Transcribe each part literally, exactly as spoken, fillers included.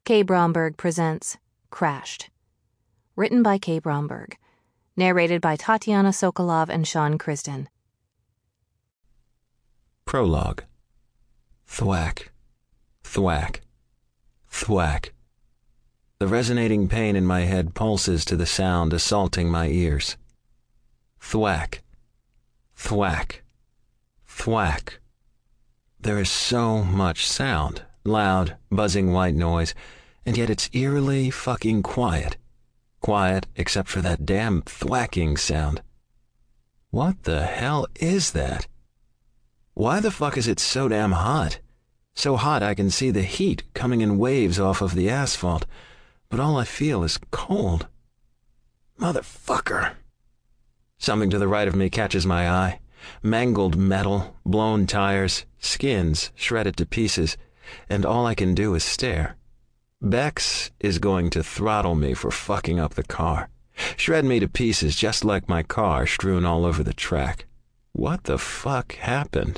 Kay Bromberg presents Crashed. Written by Kay Bromberg. Narrated by Tatiana Sokolov and Sean Krisden. Prologue. Thwack. Thwack. Thwack. The resonating pain in my head pulses to the sound assaulting my ears. Thwack. Thwack. Thwack. There is so much sound, loud, buzzing white noise, and yet it's eerily fucking quiet. Quiet except for that damn thwacking sound. What the hell is that? Why the fuck is it so damn hot? So hot I can see the heat coming in waves off of the asphalt, but all I feel is cold. Motherfucker. Something to the right of me catches my eye. Mangled metal, blown tires, skins shredded to pieces, and all I can do is stare. Bex is going to throttle me for fucking up the car. Shred me to pieces just like my car strewn all over the track. What the fuck happened?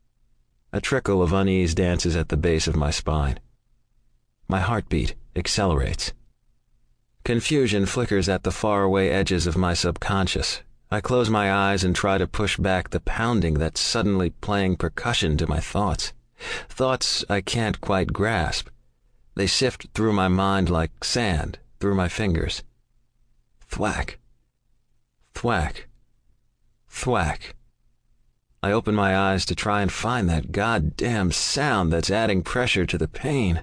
A trickle of unease dances at the base of my spine. My heartbeat accelerates. Confusion flickers at the faraway edges of my subconscious. I close my eyes and try to push back the pounding that's suddenly playing percussion to my thoughts. Thoughts I can't quite grasp. They sift through my mind like sand through my fingers. Thwack. Thwack. Thwack. I open my eyes to try and find that goddamn sound that's adding pressure to the pain.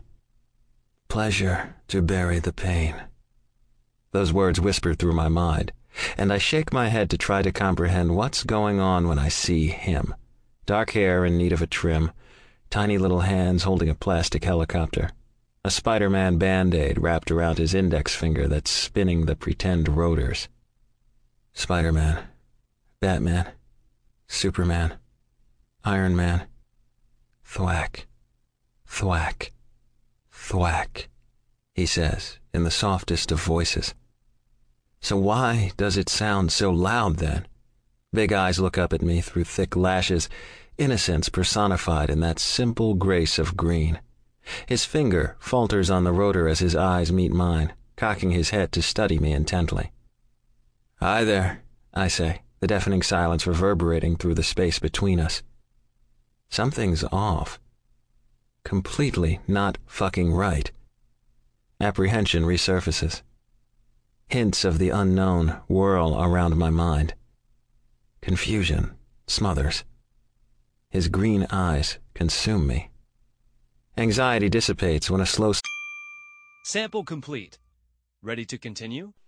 Pleasure to bury the pain. Those words whisper through my mind, and I shake my head to try to comprehend what's going on when I see him. Dark hair in need of a trim, tiny little hands holding a plastic helicopter, a Spider-Man Band-Aid wrapped around his index finger that's spinning the pretend rotors. Spider-Man, Batman, Superman, Iron Man. Thwack, thwack, thwack, he says in the softest of voices. So why does it sound so loud then? Big eyes look up at me through thick lashes, innocence personified in that simple grace of green. His finger falters on the rotor as his eyes meet mine, cocking his head to study me intently. Hi there, I say, the deafening silence reverberating through the space between us. Something's off. Completely not fucking right. Apprehension resurfaces. Hints of the unknown whirl around my mind. Confusion smothers. His green eyes consume me. Anxiety dissipates when a slow... Sample complete. Ready to continue?